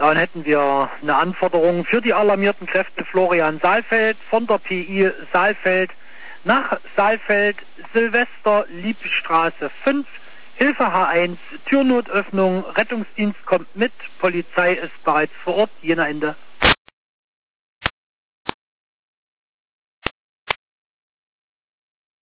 Dann hätten wir eine Anforderung für die alarmierten Kräfte Florian Saalfeld von der PI Saalfeld nach Saalfeld, Silvester, Liebstraße 5, Hilfe H1, Türnotöffnung, Rettungsdienst kommt mit, Polizei ist bereits vor Ort, Jena Ende.